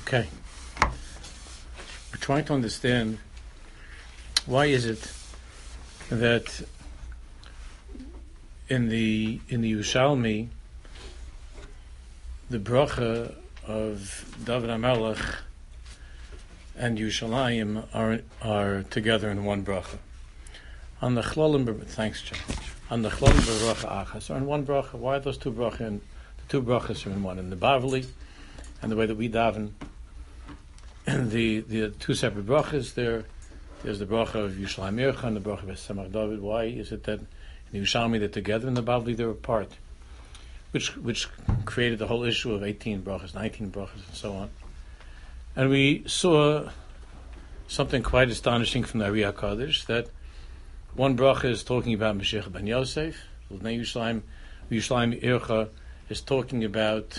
Okay. We're trying to understand why is it that in the Yerushalmi the bracha of David HaMelech and Yerushalayim are together in one bracha. On the Chlolim, thanks, John. On the Chlolim bracha achas are in one bracha. Why are those two brachas? The two brachas are in one. In the Bavli, and the way that we daven, and the two separate brachas there's the bracha of Yerushalayim Ircha and the bracha of Samach David. Why is it that in the Yerushalmi they're together, in the Bavli they're apart? Which created the whole issue of 18 brachas, 19 brachas, and so on. And we saw something quite astonishing from the Ari HaKadosh, that one bracha is talking about Mashiach ben Yosef, Yerushalayim Ircha is talking about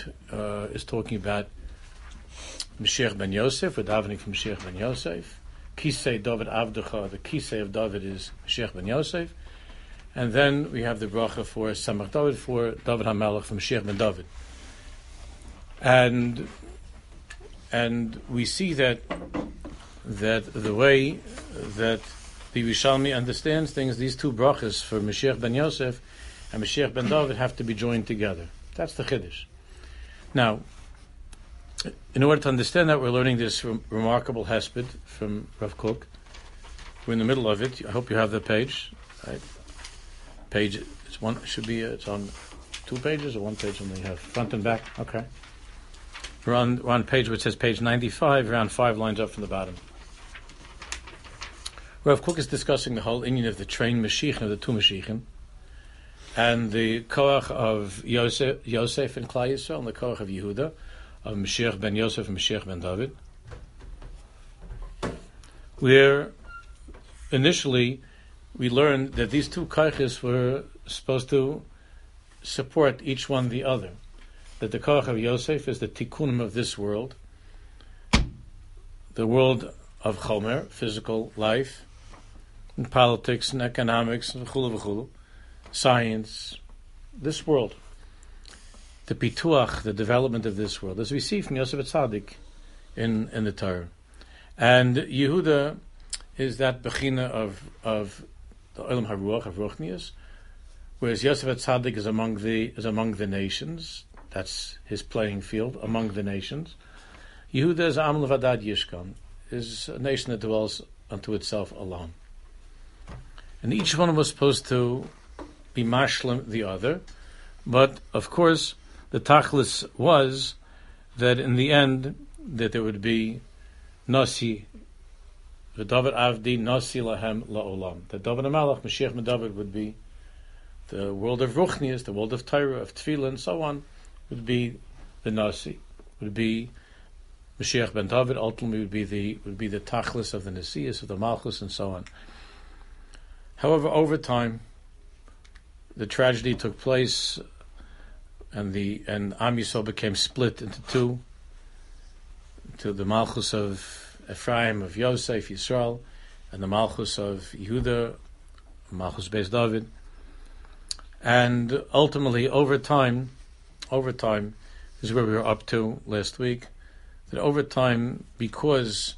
Mashiach ben Yosef. We're davening for Mashiach ben Yosef. Kisei David Avdecha, the Kisei of David is Mashiach ben Yosef. And then we have the bracha for Samach David, for David HaMelech, for Mashiach ben David. And we see that the way that the Yerushalmi understands things, these two brachas for Mashiach ben Yosef and Mashiach ben David have to be joined together. That's the Chiddush. Now, in order to understand that, we're learning this remarkable hesped from Rav Kook. We're in the middle of it. I hope you have the page. Right? Page. It's on 2 pages or 1 page, and we have front and back. Okay. We're on page which says page 95, around 5 lines up from the bottom. Rav Kook is discussing the whole inyan of the train Mashiach, of the two Mashiachim, and the koach of Yosef and Klal Yisrael, and the koach of Yehuda, of Mashiach ben Yosef and Mashiach ben David, where initially we learned that these two koachs were supposed to support each one the other. That the koach of Yosef is the tikkunim of this world, the world of chomer, physical life, and politics and economics, and v'chulu, science, this world. The pituach, the development of this world, as we see from Yosef Tzaddik in the Torah. And Yehuda is that bechina of the Olam HaRuach, of Ruchnius, whereas Yosef Tzaddik is among the nations. That's his playing field, among the nations. Yehuda is Am Levadad Yishkan, is a nation that dwells unto itself alone. And each one was supposed to be mashlim the other, but of course the tachlis was that in the end that there would be nasi, the David Avdi nasi lahem laolam. That David HaMelech, Mashiach ben David, would be the world of Ruchnius, the world of Torah, of Tefillah, and so on, would be the nasi, would be Mashiach ben David. Ultimately, would be the tachlis of the Nasias, of the Malchus, and so on. However, over time, the tragedy took place, and Am Yisrael became split into two, to the Malchus of Ephraim, of Yosef, Yisrael, and the Malchus of Yehuda, Malchus Beis David. And ultimately, over time, this is where we were up to last week, that over time, because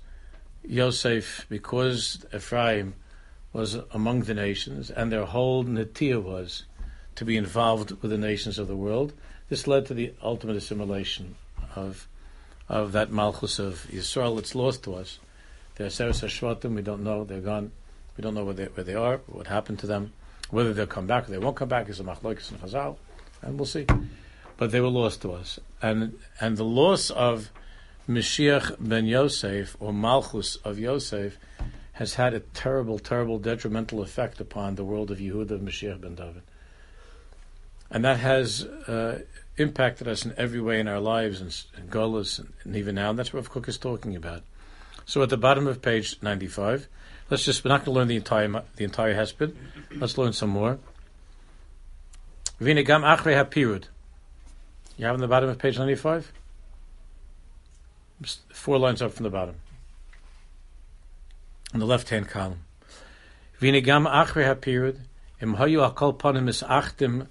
Ephraim was among the nations, and their whole netiyah was to be involved with the nations of the world, this led to the ultimate assimilation of that Malchus of Yisrael. It's lost to us. They're Seres HaShvatim, we don't know, they're gone. We don't know where they are, what happened to them, whether they'll come back or they won't come back, is a machlokes and chazal, and we'll see. But they were lost to us. And the loss of Mashiach ben Yosef, or Malchus of Yosef, has had a terrible, terrible detrimental effect upon the world of Yehuda and Mashiach ben David. And that has impacted us in every way in our lives, and Golas, and even now, and that's what Rav Kook is talking about. So at the bottom of page 95, we're not going to learn the entire hesped, let's learn some more. V'nei gam achrei hapirud. You have on the bottom of page 95? 4 lines up from the bottom. On the left-hand column. V'nei gam achrei hapirud, im hayu akol panim misachtim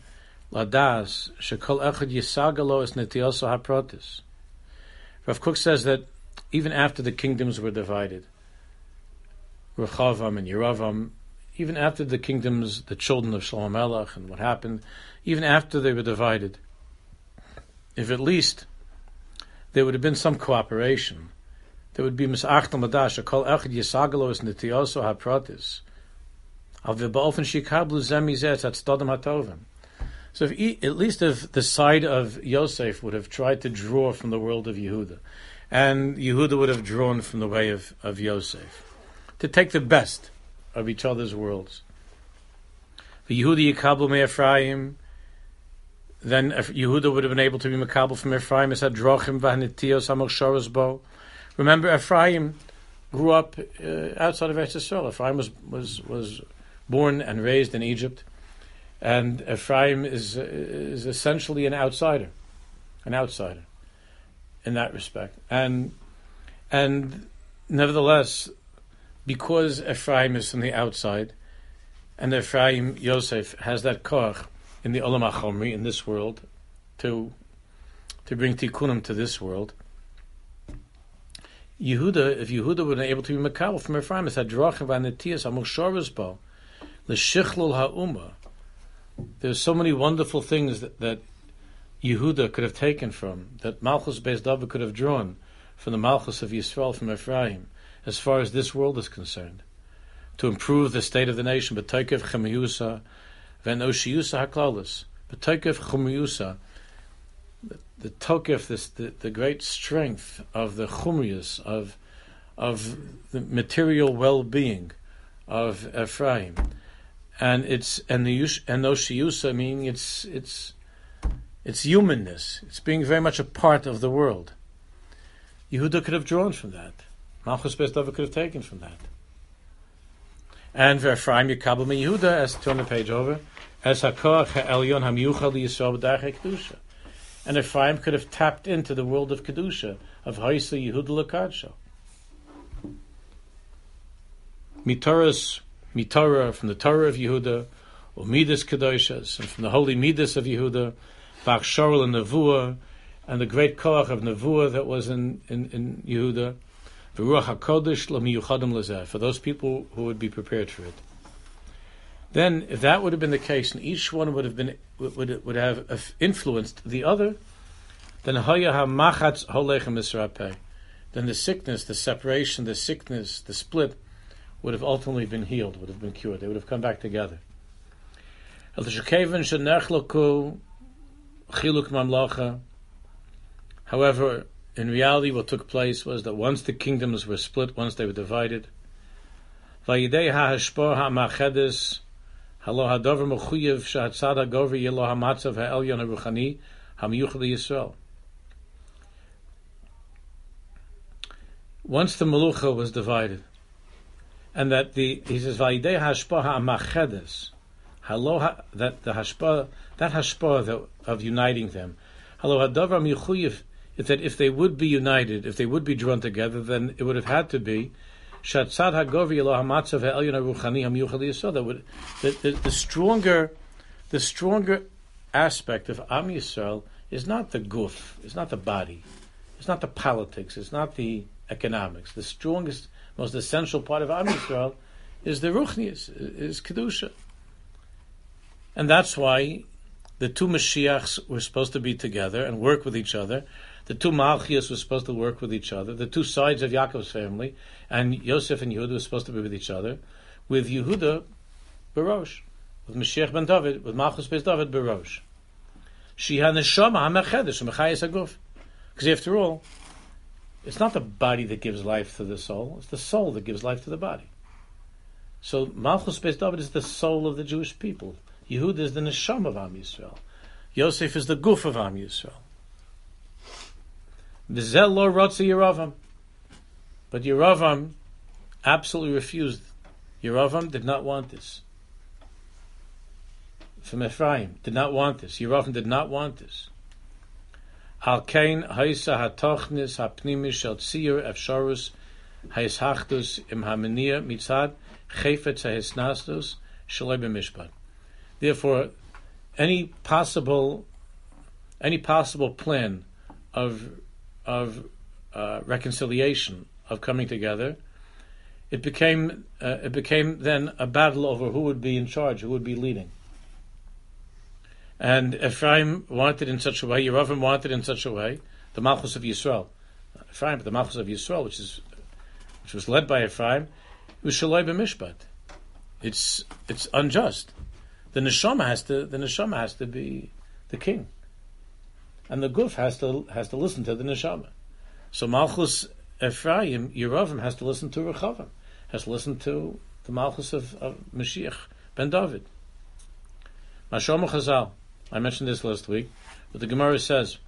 ladas, shekol echad yisagalo es netioso haprotis. Rav Kook says that even after the kingdoms were divided, Rechavam and Yeravam, even after the kingdoms, the children of Shlomo Melech and what happened, even after they were divided, if at least there would have been some cooperation, there would be misachtam madash, kol echad yisagalos nitioso hapratis, al v'ba'ofen shikablu zemizet at stodem hatovim. So at least if the side of Yosef would have tried to draw from the world of Yehuda, and Yehuda would have drawn from the way of Yosef, to take the best of each other's worlds. The Yehuda yikablu me Ephraim, then Yehuda would have been able to be makabel from Ephraim as hadrochim v'hanitios hamosharos bo. Remember, Ephraim grew up outside of Eretz Yisrael. Ephraim was born and raised in Egypt, and Ephraim is essentially an outsider in that respect. And nevertheless, because Ephraim is from the outside, and Ephraim Yosef has that koach in the Olam HaChomri, in this world, to bring tikkunim to this world. Yehuda, if Yehuda would have been able to be makabel from Ephraim, it's hadrachim v'anetiyas hamosharos bo l'shichlul ha'umah. There's so many wonderful things that Yehuda could have taken from, that Malchus Beis David could have drawn from the Malchus of Yisrael, from Ephraim, as far as this world is concerned, to improve the state of the nation. B'toikev chumiyusa v'enoshiyusa haklalis. B'toikev chumiyusa, the tokef, the great strength of the chumrius, of the material well-being of Ephraim, and the oshiyusa, meaning it's humanness. It's being very much a part of the world. Yehuda could have drawn from that. Malchus Beis David could have taken from that. And Ephraim yikabel me Yehuda, as turn the page over, as hakoach ha'elyon hamiyuchal Yisrael b'darchei kedusha. And Ephraim could have tapped into the world of kedusha, of Haisa Yehuda l'kadsho. Mitorah, from the Torah of Yehuda, or Midas Kedoshas, and from the holy Midas of Yehuda, Bachshorel and Nevuah, and the great koach of Nevuah that was in Yehuda, V'ruach HaKodesh l'miyuchadim l'zeh, for those people who would be prepared for it. Then, if that would have been the case, and each one would have influenced the other, then haya hamachatz holechem misrapeh. Then the sickness, the separation, the sickness, the split, would have ultimately been healed, would have been cured. They would have come back together. However, in reality, what took place was that once the kingdoms were split, once they were divided, vayidei ha'hashpor ha'machedes halo hadavar mechuyev shehatzad hagover yelo hamatzav ha'elyon haruchani hamiyuchad Yisrael. Once the Melucha was divided, and that he says vayidei ha'hashpor ha'machedes that the hashpah of uniting them, halo hadavar mechuyev, that if they would be united, if they would be drawn together, then it would have had to be Shatzad Hagovi Eloha Matzav Ha'elyon HaRuchani HaMiyuchad Yisrael. That would the stronger aspect of Am Yisrael is not the guf, it's not the body, it's not the politics, it's not the economics. The strongest, most essential part of Am Yisrael is the Ruchnius, is Kedusha. And that's why the two Mashiachs were supposed to be together and work with each other. The two Malchias were supposed to work with each other. The two sides of Yaakov's family, and Yosef and Yehuda were supposed to be with each other. With Yehuda, Barosh. With Mashiach ben David, with Malchus Beis David, Barosh. Shiha neshama ha'mechedesh ha'mechayes ha'guf. Because after all, it's not the body that gives life to the soul. It's the soul that gives life to the body. So Malchus Beis David is the soul of the Jewish people. Yehuda is the neshama of Am Yisrael. Yosef is the guf of Am Yisrael. V'zel lo rotze Yeravam. But Yeravam absolutely refused. Yeravam did not want this. From Ephraim, did not want this. Yeravam did not want this. Al kein haisa hatochnis hapnimis shel tziyur efsharus haishachdus im hamenia mitzad chefetz hahisnastus shalei b'mishpat. Therefore, any possible plan of reconciliation, of coming together, it became then a battle over who would be in charge, who would be leading. And Ephraim wanted in such a way, Yeravim wanted in such a way, the Malchus of Yisrael. Ephraim, but the Malchus of Yisrael, which was led by Ephraim, it was Shaloi b'mishpat. It's unjust. The neshama has to be the king, and the guf has to listen to the neshama. So Malchus Ephraim, Yeravim, has to listen to Rechavam, has to listen to the Malchus of Mashiach ben David. Mashom Chazal, I mentioned this last week, but the Gemara says,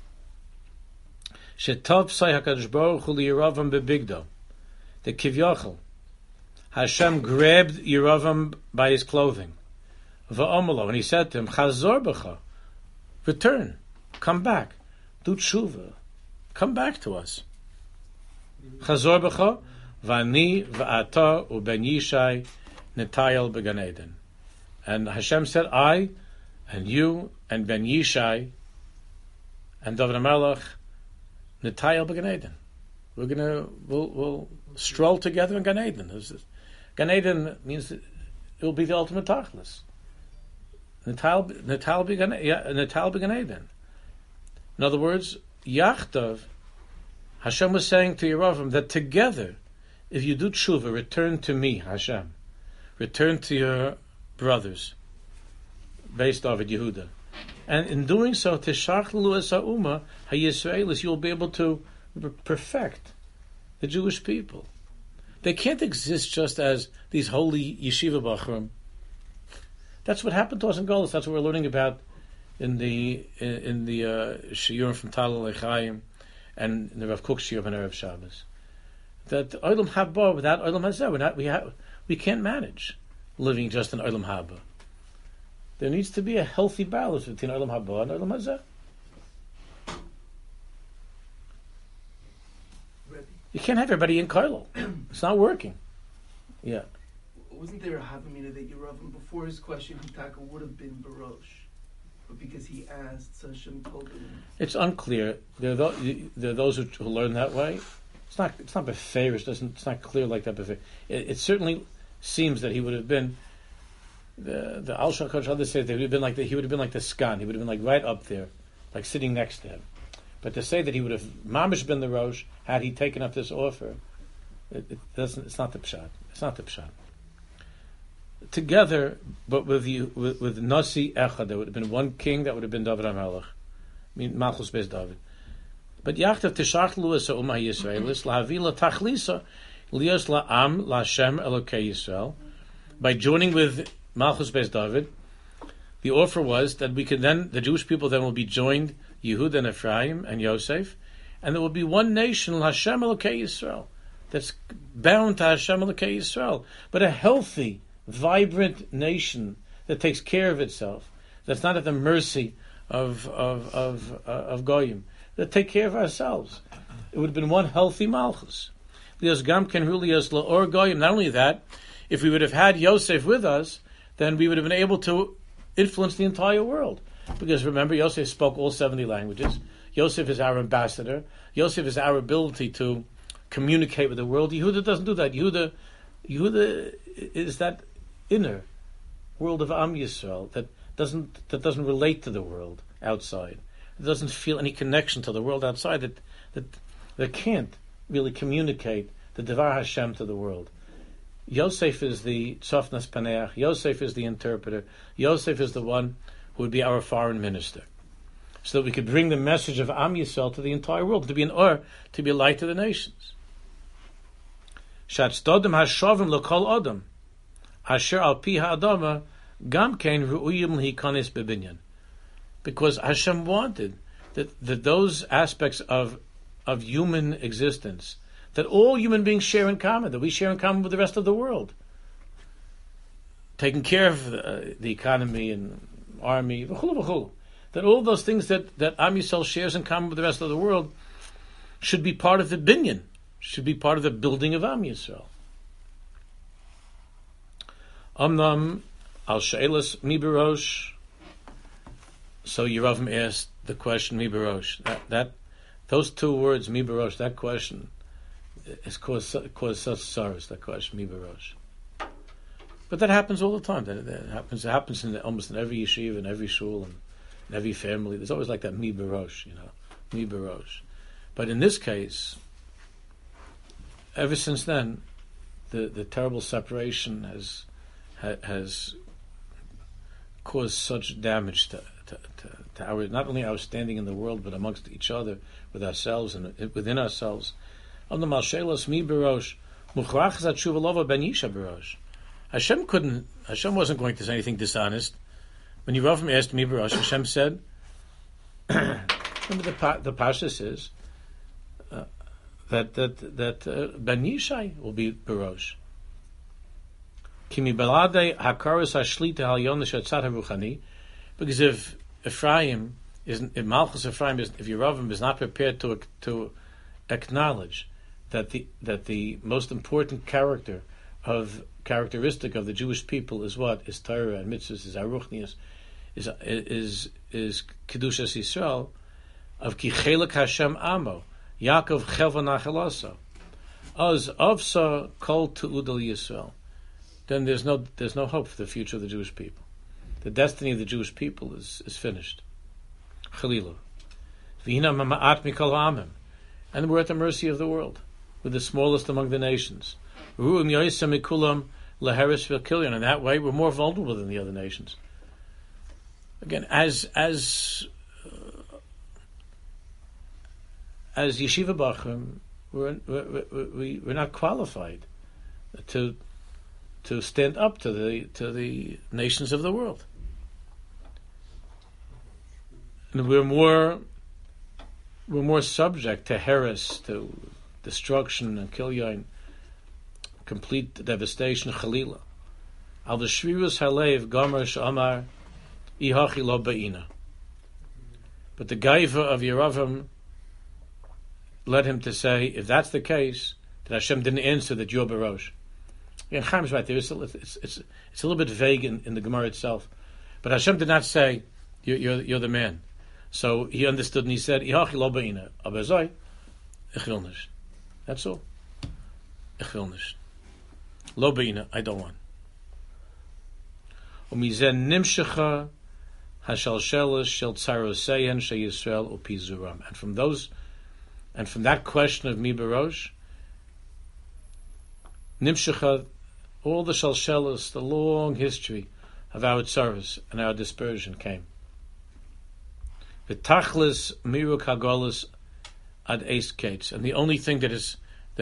Shetov say HaKadosh Baruch Hu Yeravim bebigdo, the Kivyachal, Hashem grabbed Yeravim by his clothing, va'omalo, and he said to him, Chazor b'cha, return, come back, do tshuva, come back to us. Chazor b'cha, v'ani v'ata u'ben Yishai netayel b'gan Eden. And Hashem said, I and you and Ben Yishai and David HaMelech netayel b'gan Eden. We'll stroll together in Gan Eden. Gan Eden means it will be the ultimate tachlis. Netayel b'gan Eden. In other words, Yachtav, Hashem was saying to Yeravim that together, if you do tshuva, return to me, Hashem. Return to your brothers, based David Yehuda. And in doing so, Teshach Lu Es HaUma HaYisraelis, you'll be able to perfect the Jewish people. They can't exist just as these holy yeshiva bachrim. That's what happened to us in Golus. That's what we're learning about in the shiurim from Talal Lechaim and in the Rav Kook shiur on Erev Shabbos. That Olam Haba without Olam Hazeh, we can't manage living just in Olam Haba. There needs to be a healthy balance between Olam Haba and Olam Hazeh. You can't have everybody in Kailul. It's not working. Yeah. Wasn't there a Havamina that Yeravim, before his question, Hitaka would have been Barosh, but because he asked, so Hashem told him? It's unclear. There are those who learn that way. It's not beferish. It's not clear like that. It certainly seems that he would have been the Al Shachar Shadda says that he would have been like the Skan. He would have been like right up there, like sitting next to him. But to say that he would have mamish been the Rosh had he taken up this offer, it doesn't. It's not the pshat. It's not the pshat. Together, but with Nasi Echad, there would have been one king. That would have been David HaMelech. I mean Malchus Beis David. But Yachtav Tishach Lu Es HaUma HaYisraelis Lahavila Tachlisa Lios LaAm LaShem Elokei Yisrael. By joining with Malchus Beis David, the offer was that we could then, the Jewish people then will be joined, Yehuda and Ephraim and Yosef, and there will be one nation, Hashem Elokei Yisrael, that's bound to Hashem Elokei Yisrael, but a healthy, vibrant nation that takes care of itself, that's not at the mercy of Goyim, that take care of ourselves. It would have been one healthy Malchus. Lios Gam Ken Hu Lios La'or Goyim. Not only that, if we would have had Yosef with us, then we would have been able to influence the entire world. Because remember, Yosef spoke all 70 languages. Yosef is our ambassador. Yosef is our ability to communicate with the world. Yehuda doesn't do that. Yehuda is that inner world of Am Yisrael that doesn't relate to the world outside. It doesn't feel any connection to the world outside. That can't really communicate the Devar Hashem to the world. Yosef is the Tzofnas Paneach. Yosef is the interpreter. Yosef is the one who would be our foreign minister, so that we could bring the message of Am Yisrael to the entire world, to be an or, to be a light to the nations. Shatzdodem hashovim lokol adam, asher al pi ha'adama gam kein ru'uyim lehikanis bebinyan. Because Hashem wanted that those aspects of human existence, that all human beings share in common, that we share in common with the rest of the world. Taking care of the economy and army, that all those things that Am Yisrael shares in common with the rest of the world should be part of the binyan, should be part of the building of Am Yisrael. Amnam al she'elas mi berosh. So Yeravim asked the question mi berosh. That Those two words, mi barosh, that question, has caused such sorrows. That question, mi barosh. But that happens all the time. That happens. It happens almost in every yeshiva, in every shul, and in every family. There's always like that mi barosh, mi barosh. But in this case, ever since then, the terrible separation has caused such damage to our, not only our standing in the world, but amongst each other, with ourselves and within ourselves. Hashem wasn't going to say anything dishonest. When Yeravim asked mi barosh, Hashem said, remember the Pasha says that Ben Yishai will be barosh. Because if Ephraim if Malchus Ephraim if Yeravim is not prepared to acknowledge that the most important characteristic of the Jewish people is what? Is Torah and mitzvahs, is Aruchnius, is Kedushas Yisrael, of Ki Chelek Hashem Amo, Yaakov Chelva Nachaloso, Oz Avsa Kol Tu'udal Yisrael. Then there's no hope for the future of the Jewish people. The destiny of the Jewish people is finished. Chalilu. V'hina ma'at mikol ha'amim. And we're at the mercy of the world. We're the smallest among the nations. Ru'im yoysa mikulam leheres v'kilyon. In that way, we're more vulnerable than the other nations. Again, as yeshiva bachrim, we're not qualified to stand up to the nations of the world, and we're more subject to heres, to destruction and kilyon, complete devastation. Chalila, al v'shvirus halev gomer she'amar ihachi lo ba'ina. But the gaiva of Yeravim led him to say, if that's the case, that Hashem didn't answer that you're barosh. And Chaim's right there. It's a little bit vague in the Gemara itself, but Hashem did not say you're the man. So he understood and he said, "Ihachi lo ba'ina, aber zoi, ich will nicht." That's all. Ich will nicht. Lo ba'ina, I don't want. Umizen nimshecha hashalshelas shel tzaroseyen sheyisrael upizuram. And from that question of mi barosh, nimshecha, all the shalshelas, the long history of our tzaros and our dispersion came. V'tachlis miruk hagolos ad eis kates, and the only thing that has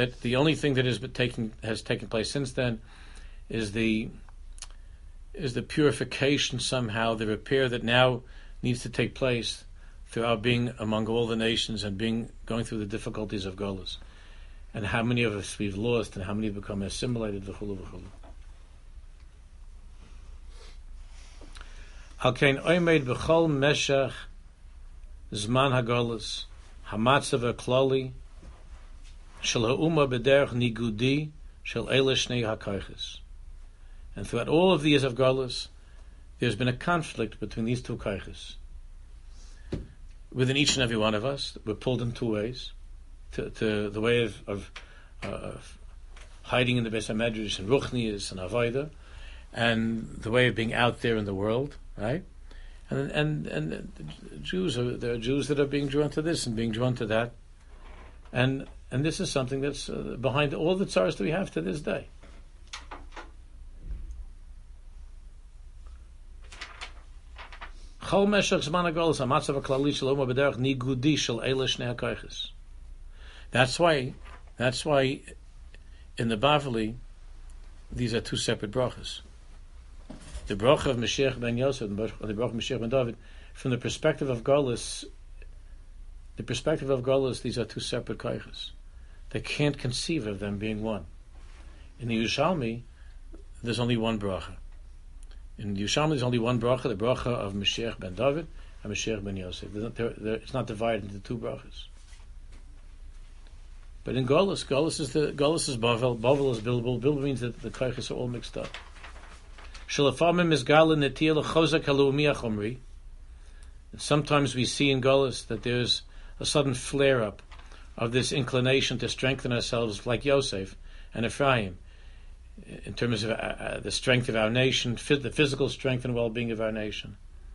taken place since then is the purification, somehow, the repair that now needs to take place through our being among all the nations and going through the difficulties of Golus, and how many of us we've lost and how many have become assimilated. V'chulu v'chulu. Al kein oimed b'chol meshach zman hagolus hamatzav klali shel ha'uma b'derech nigudi shel eile shnei hakoiches. And throughout all of the years of Golus, there's been a conflict between these two koiches. Within each and every one of us, we're pulled in two ways: to the way of hiding in the Beis HaMedrash and Ruchnius and Avodah, and the way of being out there in the world, right? And there are Jews that are being drawn to this and being drawn to that, and this is something that's behind all the tzaros that we have to this day. That's why in the Bavli these are two separate brachas. The bracha of Mashiach ben Yosef and the bracha of Mashiach ben David, from the perspective of Golus, these are two separate koiches. They can't conceive of them being one. In the Yerushalmi, there's only one bracha. In Yerushalmi, there's only one bracha, the bracha of Mashiach ben David and Mashiach ben Yosef. It's not divided into two brachas. But in Golus is Bavel. Bavel is Bilbul. Bilbul means that the koiches are all mixed up. Sometimes we see in Golus that there's a sudden flare-up of this inclination to strengthen ourselves like Yosef and Ephraim, in terms of the strength of our nation, the physical strength and well-being of our nation.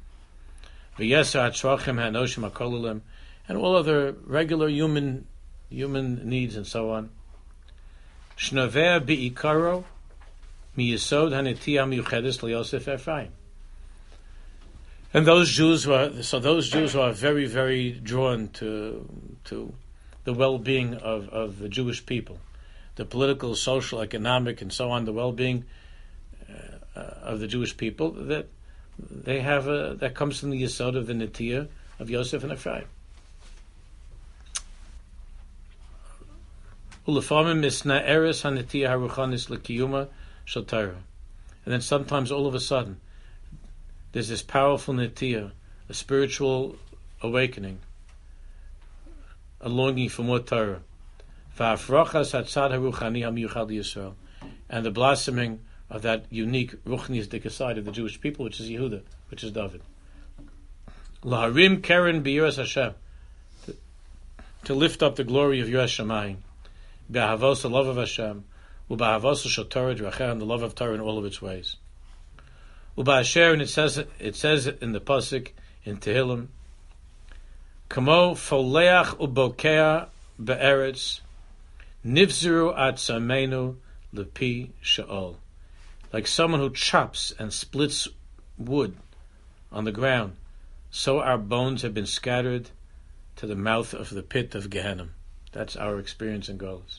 And all other regular human needs and so on. Shnover bi'ikaro miyesod hanetiyah miyuchedes liYosef Ephraim. And those Jews who are very, very drawn to the well-being of the Jewish people, the political, social, economic, and so on, the well-being of the Jewish people, that they have that comes from the yesod of the netiyah of Yosef and Ephraim. And then sometimes, all of a sudden, there's this powerful netiyah, a spiritual awakening, a longing for more Torah, and the blossoming of that unique ruchnistic side of the Jewish people, which is Yehuda, which is David. Laharim keren b'yiras Hashem, to lift up the glory of Yiras Shamayim, b'ahavos, the love of Hashem, u'b'ahavos shel Torah d'racher, and the love of Torah in all of its ways. U'ba'asher, and it says in the pasuk in Tehillim, kamo foleach u'bokea be'eretz, nivziru atzamenu lepi she'ol. Like someone who chops and splits wood on the ground, so our bones have been scattered to the mouth of the pit of Gehenna. That's our experience in Golus.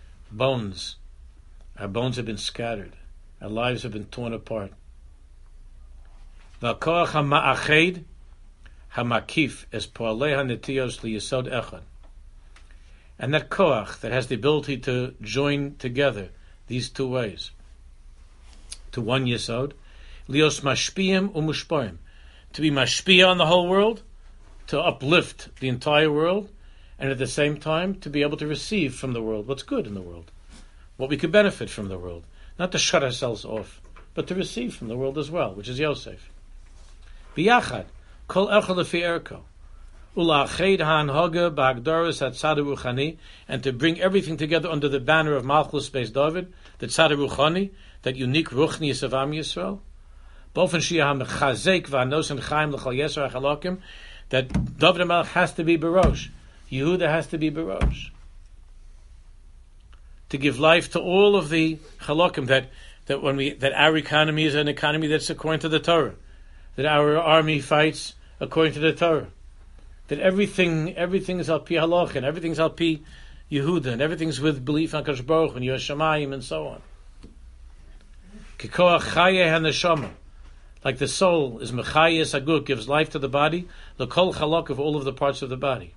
Our bones have been scattered. Our lives have been torn apart. V'koach ha'ma'ached ha'makif es po'alei ha'netiyos liyesod echad. And that koach that has the ability to join together these two ways to one yesod, lios mashpiyim umushpoim, to be mashpiyah on the whole world, to uplift the entire world, and at the same time to be able to receive from the world what's good in the world, what we could benefit from the world, not to shut ourselves off, but to receive from the world as well, which is Yosef. Biyachad kol echad lefi erko, ula'ached ha'anhaga ba'agdaras hatzad ruchani, and to bring everything together under the banner of Malchus Beis David, the tzad ruchani, that unique ruchnius of Am Yisrael, bofen shia ha'mechazek va'anos and chaim l'chal yesar ha'chalakim, that David HaMelech has to be Barosh, Yehuda has to be Barosh, to give life to all of the chalakim, that our economy is an economy that's according to the Torah, that our army fights according to the Torah, that everything is al pi halach, and everything's al pi Yehuda, and everything's with belief on Kadosh Baruch Hu and Yiras Shamayim and so on. Kikoach chayeh haneshama, like the soul is mechayes aguk, gives life to the body, the kol chalak, of all of the parts of the body.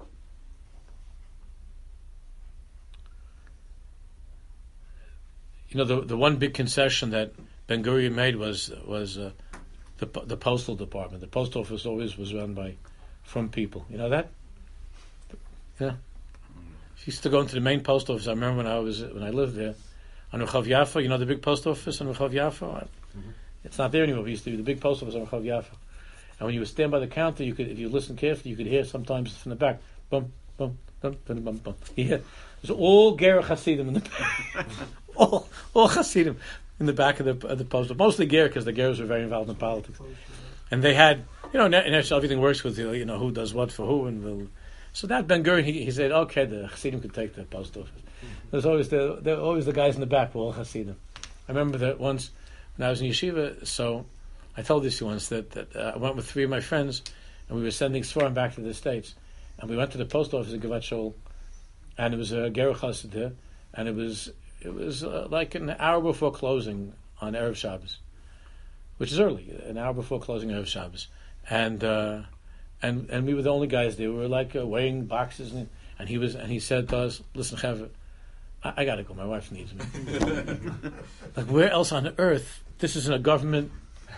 You know, the one big concession that Ben Gurion made was the postal department. The post office always was run from people. You know that? Yeah. She used to go into the main post office. I remember when I lived there on Rechav Yafa. You know the big post office on Rechav Yafa? Mm-hmm. It's not there anymore. We used to be the big post office on Rechav Yafa. And when you would stand by the counter, you could, if you listen carefully, you could hear sometimes from the back, bum, bum, bum, bum, bum, bum. Yeah. There's all Ger Hasidim in the back. all Hasidim in the back of the post office. Mostly Ger, because the Gers were very involved in politics. And they had, in everything works with, who does what for who. So that Ben Gurion, he said, okay, the Hasidim could take the post office. There's always the guys in the back were all Hasidim. I remember that once when I was in yeshiva, so I told this once that I went with three of my friends, and we were sending Svarim back to the States, and we went to the post office in Givat Shaul, and it was a Ger Chassid there, and it was like an hour before closing on Erev Shabbos, which is early, an hour before closing Erev Shabbos, and we were the only guys there. We were like weighing boxes, and he said to us, "Listen, Chaver, I gotta go. My wife needs me." Like, where else on earth? This isn't a government.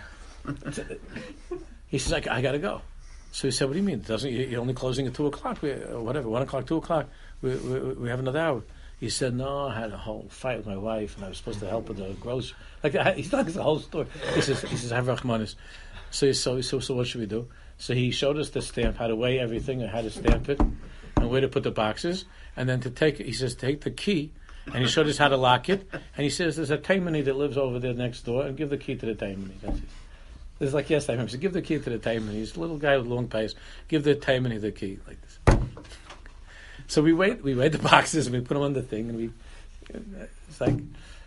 He says, "I gotta go." So he said, "What do you mean? You're only closing at 2:00, or whatever, 1:00, 2:00. We have another hour." He said, "No, I had a whole fight with my wife, and I was supposed to help with the grocery." He's not the whole story. He says, "Have Rachmanis." So what should we do? So he showed us the stamp, how to weigh everything and how to stamp it. And and where to put the boxes, and then he says, take the key, and he showed us how to lock it, and he says, there's a taimani that lives over there next door, and give the key to the taimani. That's it. It's like yesterday, I remember, he said, give the key to the taimani. He's a little guy with long pace. Give the taimani the key, like this. So we weighed the boxes, and we put them on the thing, and it's like,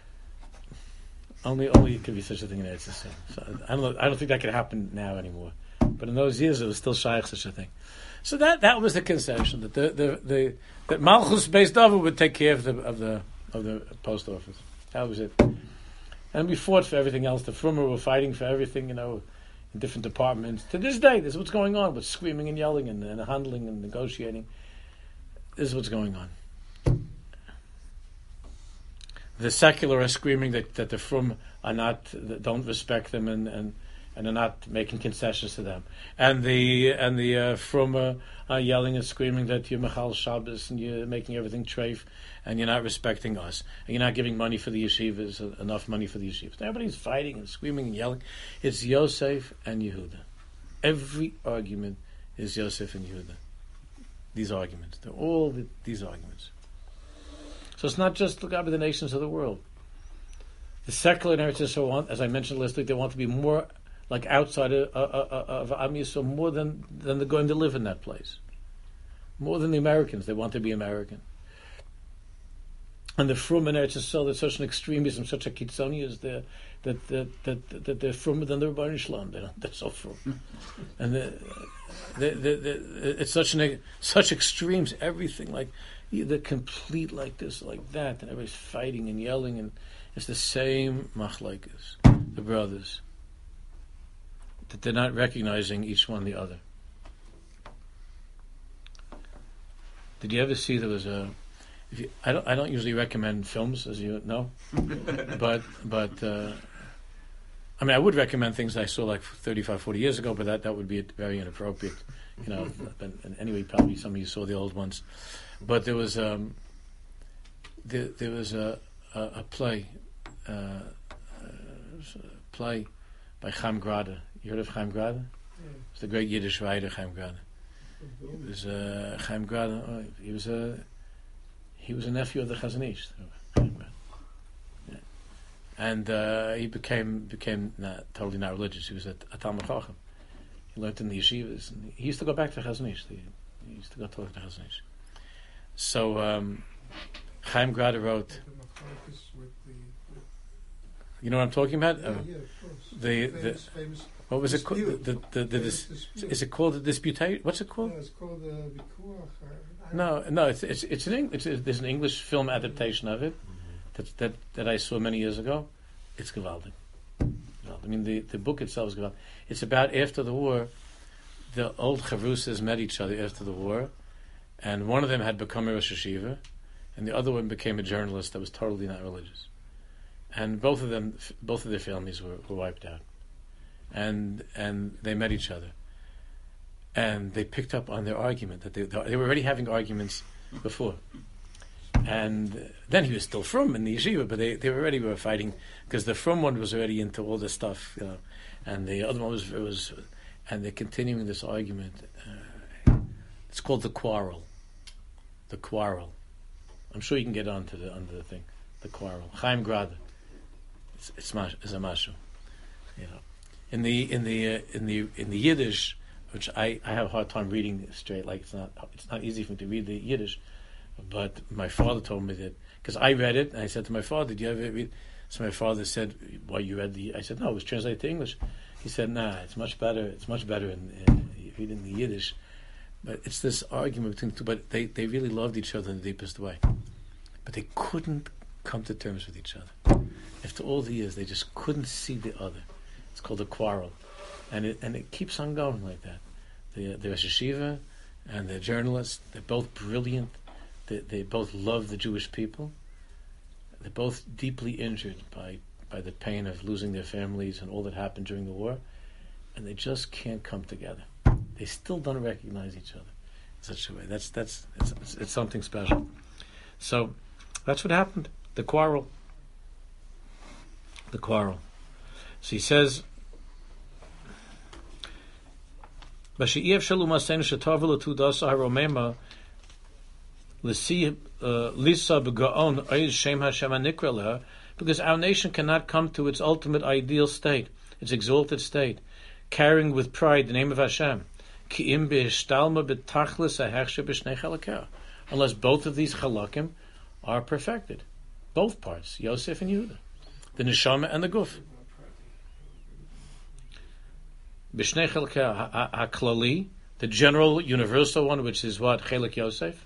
only it could be such a thing in Eretz Yisrael. So I don't think that could happen now anymore. But in those years, it was still shaykh such a thing. So that was the concession that that Malchus Beis David would take care of the post office. That was it. And we fought for everything else. The Frummer were fighting for everything, in different departments. To this day, this is what's going on with screaming and yelling and handling and negotiating. This is what's going on. The secular are screaming that the Frum don't respect them and are not making concessions to them, and the Frum are yelling and screaming that you're Mechal Shabbos and you're making everything treif and you're not respecting us and you're not giving money for the yeshivas, enough money for the yeshivas. Everybody's fighting and screaming and yelling. It's Yosef and Yehuda. Every argument is Yosef and Yehuda. These arguments, they're all these arguments. So it's not just look after the nations of the world. The secular narratives, so on, as I mentioned last week, they want to be more like outside of Am Yisrael, more than they're going to live in that place. More than the Americans, they want to be American. And the Frum in Eretz Yisrael, there's such an extremism, such a kitzoni is there, that they're Frummer than the Rebbeinu Shalom. They're so Frum. And it's such extremes, everything like the complete like this, like that, and everybody's fighting and yelling, and it's the same machlekes, the brothers, that they're not recognizing each one the other. Did you ever see there was a? I don't usually recommend films, as you know, but I mean I would recommend things I saw like 35, 40 years ago, but that would be very inappropriate, And anyway, probably some of you saw the old ones. But there was a play by Chaim Grada. You heard of Chaim Grada? Yeah. It's the great Yiddish writer Chaim Grada. It was Chaim Grada. He was a nephew of the Chazon Ish. Yeah. And he became totally not religious. He was a Talmid Chacham. He learned in the yeshivas. And he used to go back to Chazon Ish. He used to go to Chazon Ish. So Chaim Grada wrote. You know what I'm talking about? Yeah, of course. The famous what was it called? Is it called the disputation? What's it called? No, it's called the Vikuach. No. There's an English film adaptation of it that I saw many years ago. It's gewaldig. I mean, the book itself is gewaldig. It's about after the war, the old chavrusas met each other after the war, and one of them had become a Rosh Hashiva, and the other one became a journalist that was totally not religious. And both of their families were wiped out, and they met each other, and they picked up on their argument that they were already having arguments before, and then he was still Frum in the yeshiva, but they were fighting because the Frum one was already into all this stuff, and the other one was, and they're continuing this argument. It's called the quarrel. The quarrel. I'm sure you can get under the thing. The quarrel. Chaim Grada. It's a mashu, In the Yiddish, which I have a hard time reading straight. Like it's not easy for me to read the Yiddish, but my father told me that because I read it and I said to my father, "Did you ever read?" So my father said, "Well, you read the?" I said, "No, it was translated to English." He said, "Nah, it's much better. It's much better in reading the Yiddish." But it's this argument between the two. But they really loved each other in the deepest way, but they couldn't come to terms with each other. After all the years, they just couldn't see the other. It's called a quarrel, and it keeps on going like that. The Rosh Hashiva and the journalist, they're both brilliant. They both love the Jewish people. They're both deeply injured by the pain of losing their families and all that happened during the war, and they just can't come together. They still don't recognize each other in such a way. It's something special. So that's what happened. The quarrel. So he says, Lisa b'gaon oiz shem Hashem anikra leha, because our nation cannot come to its ultimate ideal state, its exalted state, carrying with pride the name of Hashem. Ki im b'hishtalma b'tachlis ha'hechsher b'shnei chalakeh, unless both of these chalakim are perfected, both parts, Yosef and Yehuda, the neshama and the guf. B'shnei chalakeh ha'klali, the general, universal one, which is what? Chelik Yosef.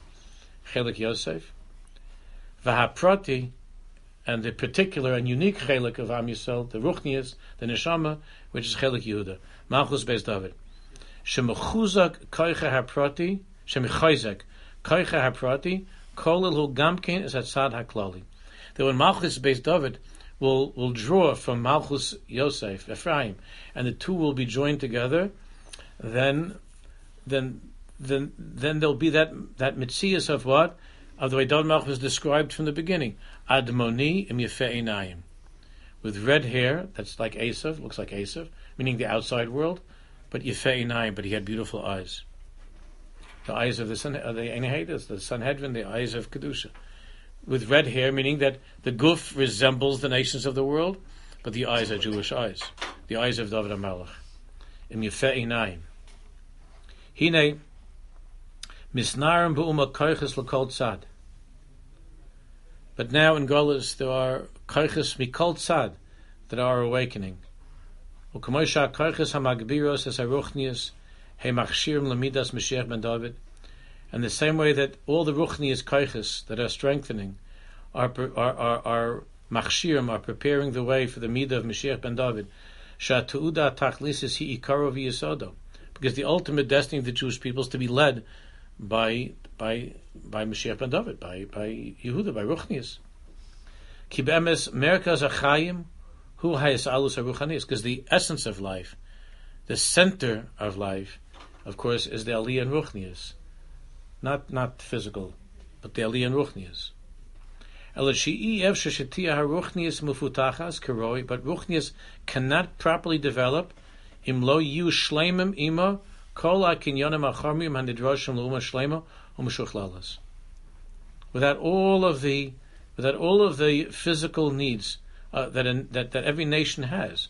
V'haprati, and the particular and unique chelik of Am Yisrael, the ruchnias, the neshama, which is chelik Yehuda. Malchus Beis David. Shemechuzak koicha haprati, shemechayzek koicha haprati, kolel hu gamkein is atzad haklali. That when Malchus Beis David will draw from Malchus Yosef, Ephraim, and the two will be joined together, then there'll be that mitzias of what? Of the way David Malchus was described from the beginning. Admoni im yefei einayim. With red hair, that's like Esav, looks like Esav, meaning the outside world, but yefei einayim, but he had beautiful eyes. The eyes of the Sanhedrin, the eyes of Kedusha. With red hair, meaning that the guf resembles the nations of the world, but the eyes are Jewish eyes. The eyes of David HaMelech. Im yefei einayim. Hine, misnarim b'uma koiches l'kol tzad. But now in Golas there are koiches mikol tzad that are awakening. U'kamoisha koiches hamagbiros es haruchnias he machshirim lamidas Mashiach ben David. And the same way that all the ruchnias koiches that are strengthening are machshirim, are preparing the way for the midah of Mashiach ben David. Sha'tu'uda tachlisis hi ikaro v'yisodo. Because the ultimate destiny of the Jewish people is to be led by Mashiach ben David, by Yehuda, by Ruchnias. Ki be'emes merkaz ha'chayim hu ha'yis'alus ha'ruchanias, because the essence of life, the center of life, of course, is the Aliyah and Ruchnias. Not physical, but the Aliyah and Ruchnias. But Ruchnias cannot properly develop im lo yu shleimim ima kol ha-kinyonim ha-charmim ha-nidroshim l'uma shleima u'meshuchlalas. Without all of the physical needs that every nation has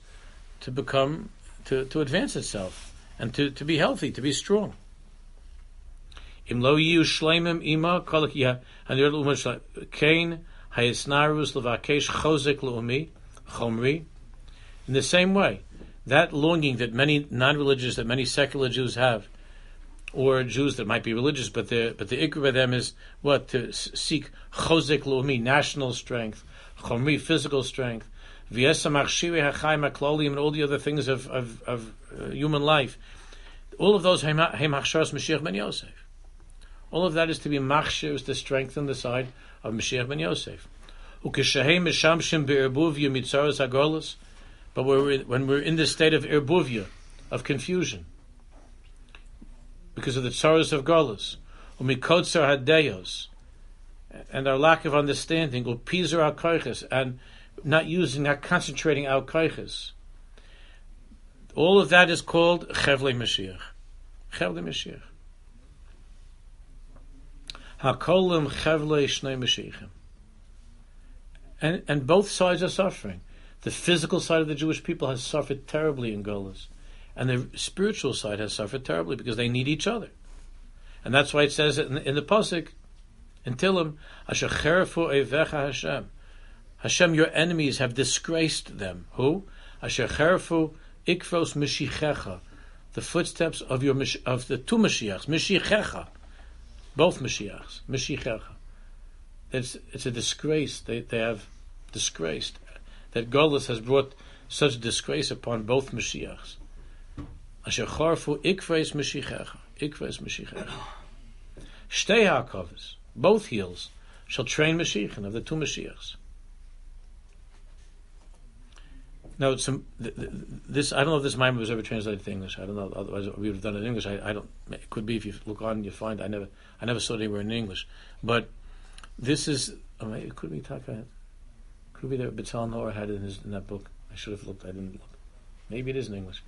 to advance itself and to be healthy, to be strong. Im lo yu shleimim ima kol ha-kinyonim l'uma shleima kain ha-yisnarus l'vakesh chozek l'umi chomri. In the same way, that longing that many non-religious, that many secular Jews have, or Jews that might be religious, but the ikra of them is what? To seek chozek l'umi, national strength, chomri, physical strength, v'yesa machshirei ha'chaim ha'klalim, and all the other things of human life. All of those heim hachsharas Mashiach ben Yosef. All of that is to be machshir, is to strengthen the side of Mashiach ben Yosef. Ukeshehem mishamshim be'erbuvya mitzaras hagolos. But when we're in this state of irbuvya, of confusion, because of the tsaros of Golos, umikotzer hadeyos, and our lack of understanding, upizer our koiches, and not concentrating our koiches, all of that is called chevlei Mashiach. Chevlei Mashiach. Hakolim chevlei shnei Mashiachim. And both sides are suffering. The physical side of the Jewish people has suffered terribly in Golos, and the spiritual side has suffered terribly because they need each other. And that's why it says in the Pasuk, in Tillim, Asher cherefu eivecha Hashem. Hashem, your enemies have disgraced them. Who? Asher cherefu ikros Mashichecha, the footsteps of the two Mashiachs, Mashichecha, both Mashiachs, Mashichecha. It's a disgrace. They have disgraced. That Golos has brought such disgrace upon both Mashiachs. Asher charfu ikves Mashichecha, ikves Mashichecha. Shtei ha'akavos, both heels, shall train Mashiachin, of the two Mashiachs. Now, this I don't know if this Maimon was ever translated to English. I don't know. Otherwise, we would have done it in English. I don't. It could be if you look on, you find. I never saw it anywhere in English. But this is. It could be Taka. Could be that B'Tzal Noor had it in that book. I should have looked. I didn't look. Maybe it is in English.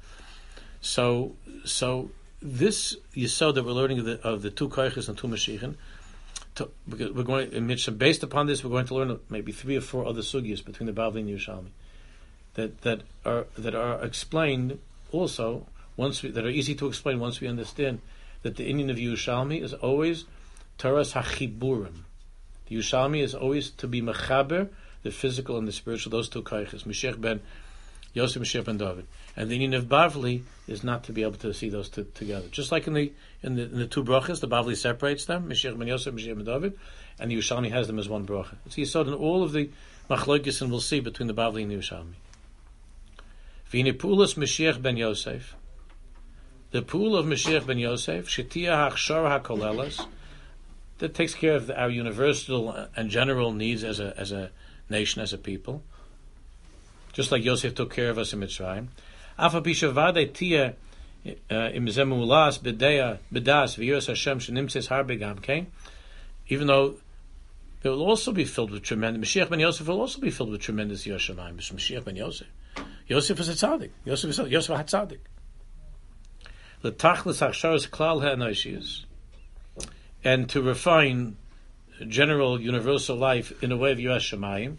So this Yesod that we're learning of the two Koiches and two Mashiachin, because we're going in Mishnah. Based upon this, we're going to learn maybe 3 or 4 other sugyas between the Bavli and Yerushalmi that are explained also that are easy to explain once we understand that the Indian of Yerushalmi is always Taras HaChiburim. The Yerushalmi is always to be mechaber, the physical and the spiritual, those two kaiches, Mashiach ben Yosef, Mashiach ben David. And the Indian of Bavli is not to be able to see those two together. Just like in the 2 brachas, the Bavli separates them, Mashiach ben Yosef, Mashiach ben David, and the Yerushalmi has them as one bracha. It's Yisod in all of the machlokes, and we'll see between the Bavli and the Yerushalmi. V'hine pulas Mashiach ben Yosef, the pool of Mashiach ben Yosef, Shetia hachshara hakolelas, that takes care of our universal and general needs as a nation, as a people. Just like Yosef took care of us in Mitzrayim. Afa pishavade tia imzemulas bedas v'yos Hashem shenimtzes harbe gamkein. Even though it will also be filled with tremendous, Mashiach ben Yosef will also be filled with tremendous Yoshemayim. Mashiach ben Yosef. Yosef is a tzaddik. Yosef is a tzaddik. L'tachlis achsharos klal ha'anoshiyos, and to refine general universal life in a way of Yiras Shamayim.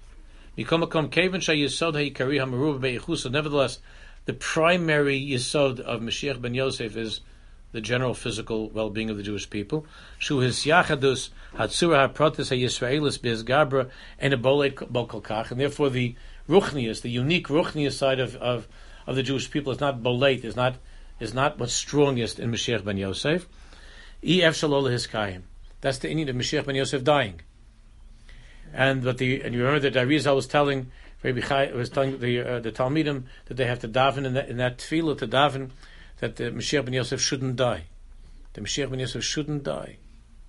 Nevertheless, the primary yisod of Mashiach ben Yosef is the general physical well-being of the Jewish people. Shu his yachadus hatzura haprotis hayisraelis bizgabra and a bolek kach, and therefore the ruchnius, the unique ruchnius side of the Jewish people is not boleit, is not what's strongest in Mashiach ben Yosef. That's the Indian of Mashiach ben Yosef dying. And you remember that Arizal was telling the Talmidim that they have to daven in that tefillah to daven that the Mashiach ben Yosef shouldn't die. The Mashiach ben Yosef shouldn't die.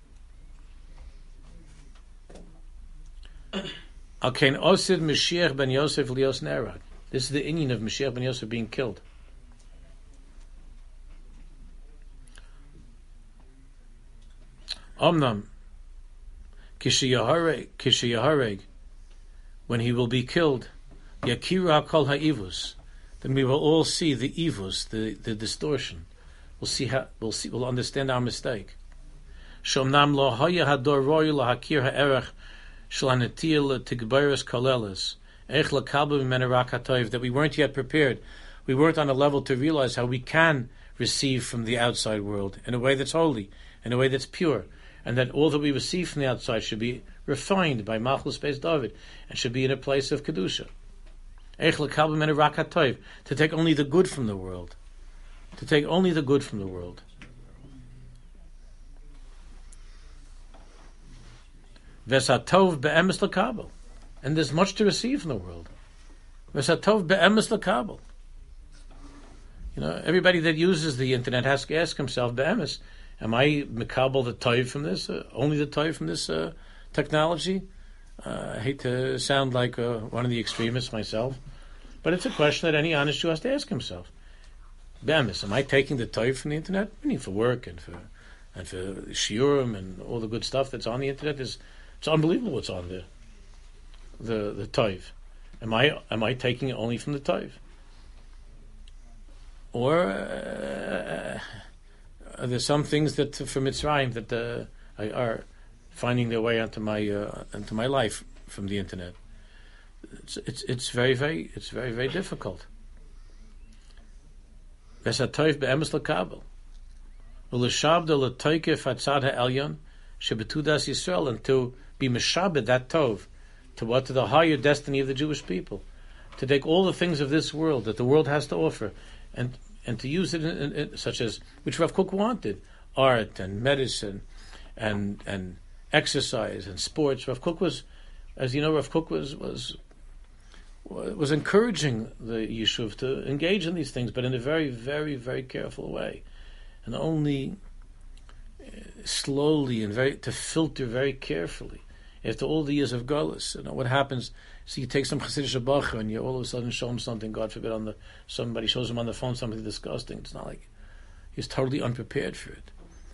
Alkein osid Mashiach ben Yosef lios nerag. This is the Indian of Mashiach ben Yosef being killed. Omnam, kishiyahareg, when he will be killed, yakiru hakol ha'ivus, then we will all see the evus, the distortion. We'll understand our mistake. Shomnam lo haya hador royu lahakir ha'erech shel hanetiel tigberes koleles ech lakalba mimenu rak hatoiv, that we weren't yet prepared. We weren't on a level to realize how we can receive from the outside world in a way that's holy, in a way that's pure. And that all that we receive from the outside should be refined by Malchus Beis David and should be in a place of Kedusha. To take only the good from the world. To take only the good from the world. Vesatov be'emes l'kabel. And there's much to receive from the world. Vesatov be'emes l'kabel. Everybody that uses the internet has to ask himself, be'emes, am I mekabel the toiv from this? Only the toiv from this technology? I hate to sound like one of the extremists myself, but it's a question that any honest Jew has to ask himself. Be'emes, am I taking the toiv from the internet? I mean, for work and for shiurim and all the good stuff that's on the internet. It's unbelievable what's on there. The toiv. Am I taking it only from the toiv? Or there's some things that from Mitzrayim that are finding their way into my life from the internet. It's very difficult. Vesatoiv be'emes l'kabel, u'l'shabda l'toikef hatzad ha'elyon shebetudas Yisrael, and to be meshabed that tov to the higher destiny of the Jewish people, to take all the things of this world that the world has to offer, and to use it in such as which Rav Kook wanted, art and medicine and exercise and sports. Rav Kook was, as you know, was encouraging the Yishuv to engage in these things, but in a very, very, very careful way, and only slowly and to filter very carefully. After all the years of Golus, what happens? So you take some Chassidish Bacher and you all of a sudden show him something, God forbid, somebody shows him on the phone something disgusting. It's not like he's totally unprepared for it.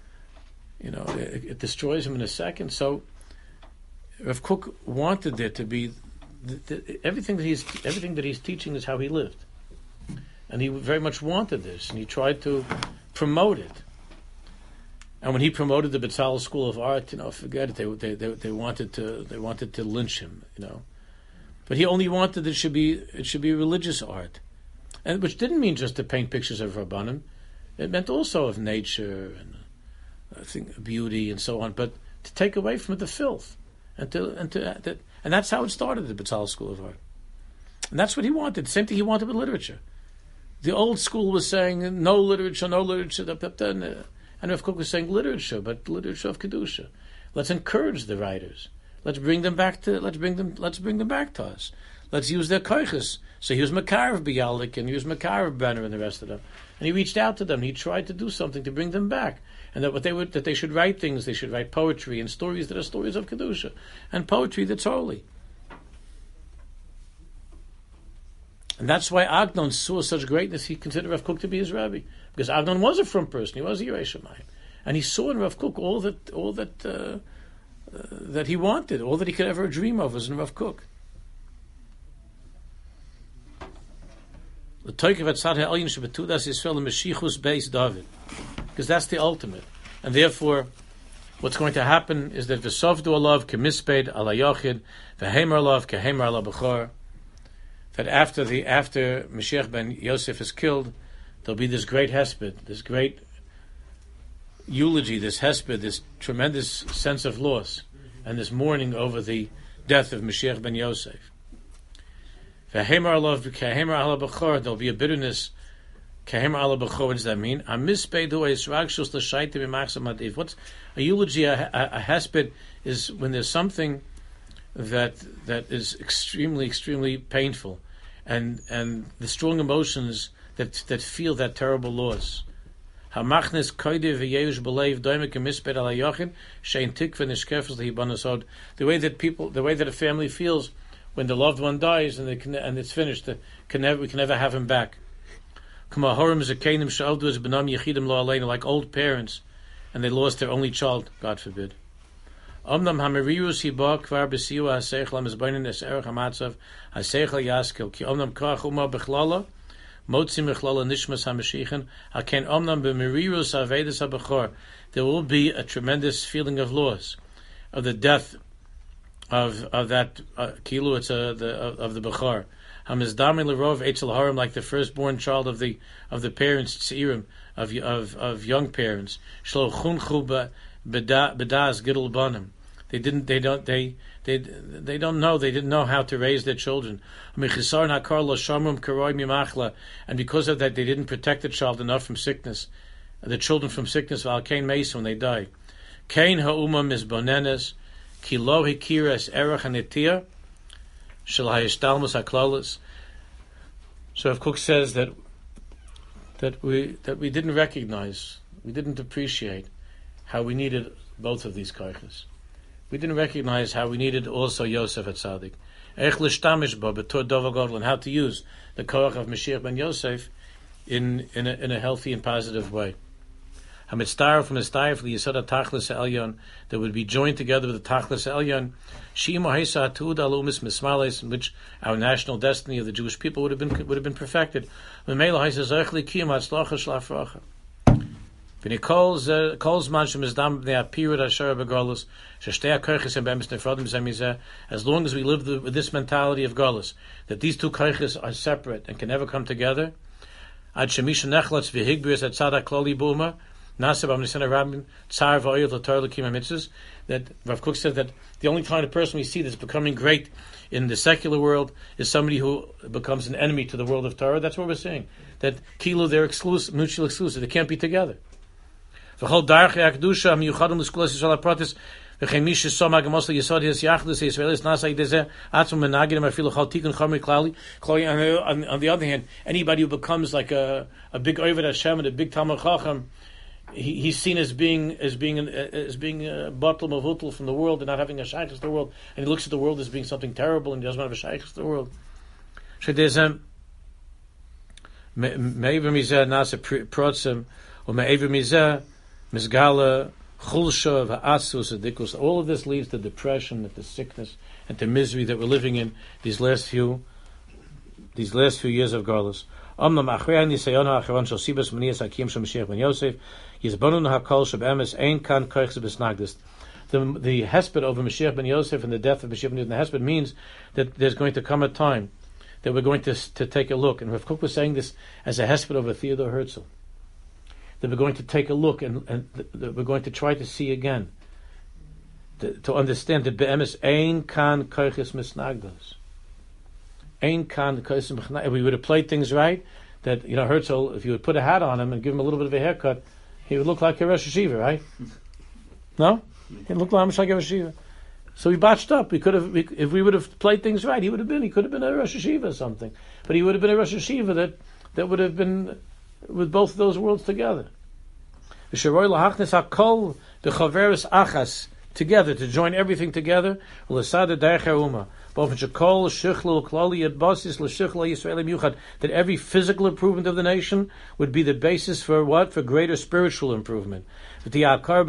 It destroys him in a second. So Rav Kook wanted there to be everything that he's teaching is how he lived, and he very much wanted this, and he tried to promote it. And when he promoted the Bezalel School of Art, forget it. They wanted to lynch him, But he only wanted it should be religious art, and which didn't mean just to paint pictures of Rabbanim. It meant also of nature and beauty and so on, but to take away from it the filth, and that's how it started, the Bezalel School of Art, and that's what he wanted. Same thing he wanted with literature. The old school was saying no literature, and Rav Kook was saying literature, but literature of kedusha. Let's encourage the writers. Let's bring them back to us. Let's use their koiches. So he was Makar of Bialik, and he was Makar of Benner, and the rest of them. And he reached out to them. He tried to do something to bring them back, and that they should write things. They should write poetry and stories that are stories of kedusha, and poetry that's holy. And that's why Agnon saw such greatness. He considered Rav Kook to be his rabbi, because Agnon was a frum person. He was a Yirei Shamayim, and he saw in Rav Kook all that he wanted, all that he could ever dream of was in Rav Kook. The Toikev at Tzad Ha'elyon Shebetudas Yisrael Meshichus Beis David, because that's the ultimate, and therefore, what's going to happen is that V'sovdu Alav K'misped Ala Yochid V'hemer Alav K'hemer Ala B'chor. That after Mashiach ben Yosef is killed, there'll be this great hesped, this great eulogy, this hesped, this tremendous sense of loss, and this mourning over the death of Mashiach ben Yosef. There'll be a bitterness. What does that mean? What's a eulogy? A hesped is when there's something that is extremely, extremely painful, and the strong emotions that feel that terrible loss. The way that a family feels when the loved one dies and it's finished, we can never have him back. Like old parents, and they lost their only child, God forbid. Omnam hamerirus hiba kvar besiu haseichel hamizbainin es erech hamatzav haseichel yaskel ki omnam kach uma bechlala motzi mechlala nishmas hamashichen haken omnam b'merirus havedas habechor. There will be a tremendous feeling of loss of the death of that kilu. It's of the bechor hamizdami lerov etzel harim, like the firstborn child of the parents tzeirim of young parents shlo chunchu bedas gidul banim. They didn't know how to raise their children. And because of that, they didn't protect the child enough from sickness, the children from sickness. When they die, Kain ha'umam is bonenes ki lo hikiras erech hanetia shel hayishtalmus haklalis. So if Kook says that we didn't recognize, we didn't appreciate how we needed both of these koiches. We didn't recognize how we needed also Yosef at Tzaddik. And how to use the koach of Mashiach ben Yosef in a healthy and positive way. Hamitztar from Mitztar for the Yesod HaTachlis Elyon that would be joined together with the Tachlis Elyon, Shima Heisa Atud Alumis Mismales, in which our national destiny of the Jewish people would have been perfected. Memela Heisa Zechli Kiyam Hatzlacha Shlafracha. As long as we live with this mentality of galus, that these two koiches are separate and can never come together, that Rav Kook said that the only kind of person we see that's becoming great in the secular world is somebody who becomes an enemy to the world of Torah. That's what we're saying. That kilu, they're mutually exclusive. They can't be together. And because of that, on the other hand, anybody who becomes like a big Oved Hashem and a big Talmud Chacham, he's seen as being a bottle mavutal from the world and not having a shaykhus to the world, and he looks at the world as being something terrible and he doesn't have a shaykhus to the world. So there's me'ever mizeh nasa protzim or me'ever mizeh Mizgala, Chulsha, Va'asus, Adikus. All of this leads to depression, to sickness, and to misery that we're living in these last few years of Garlus. Omnam achrei nisayon ha'acharon shel sibas manias hakim shel Mashiach ben Yosef yizbonu hakol shebemes ein kan koich besnagdis. The hesped over Mashiach ben Yosef and the death of Mashiach ben Yosef, the hesped means that there's going to come a time that we're going to take a look, and Rav Kook was saying this as a hesped over Theodor Herzl, that we're going to take a look and that we're going to try to see again, to understand that be'emes ein kan koiches misnagdos. Ein kan koiches misnagdos. If we would have played things right, that, Herzl, if you would put a hat on him and give him a little bit of a haircut, he would look like a Rosh Hashiva, right? No? He looked like a Rosh Hashiva. So we botched up. If we would have played things right, he could have been a Rosh Hashiva or something. But he would have been a Rosh Hashiva that would have been with both of those worlds together. Together, to join everything together. That every physical improvement of the nation would be the basis for what? For greater spiritual improvement. Therefore,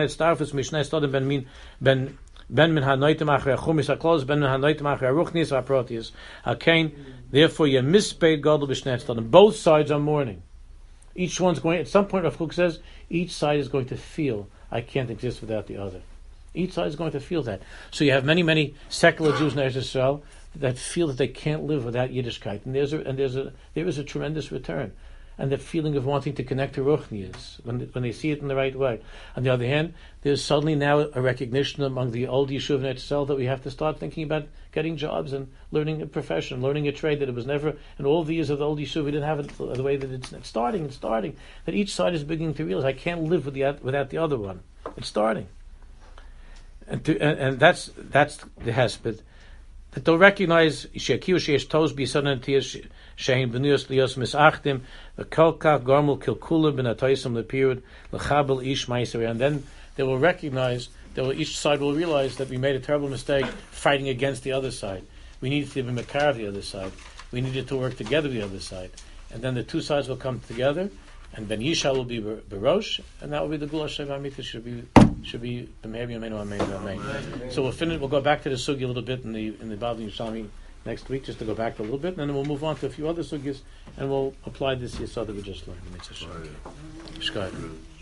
you mispaid Gadol b'shnei. Both sides are mourning. Each one's going, at some point, Rav Kook says, each side is going to feel, I can't exist without the other. Each side is going to feel that. So you have many, many secular Jews in Eretz Yisrael that feel that they can't live without Yiddishkeit, and there is a tremendous return, and the feeling of wanting to connect to Ruchnius when they see it in the right way. On the other hand, there's suddenly now a recognition among the old Yeshuv in Eretz Yisrael that we have to start thinking about getting jobs and learning a profession, learning a trade that it was never in all the years of the old Yeshuv we didn't have it the way that it's starting. That each side is beginning to realize I can't live without the other one. It's starting. And that's the hesped, that they'll recognize shekiu sheish tos b'yisadan tiyas shein b'nuyos liyos misachdim v'kolkach garmul kilkulim b'natayisam lepirud l'chabel ish ma'isari, and then they will recognize, each side will realize that we made a terrible mistake fighting against the other side. We needed to be makar of the other side. We needed to work together with the other side, and then the two sides will come together, and Ben Yishai will be Berosh, and that will be the Gula Shem HaMitzvah should be B'meir B'yameinu Amen Amen. So we'll go back to the sugi a little bit in the Bavli Yerushalmi next week, just to go back a little bit, and then we'll move on to a few other sugis, and we'll apply this yesod that we just learned.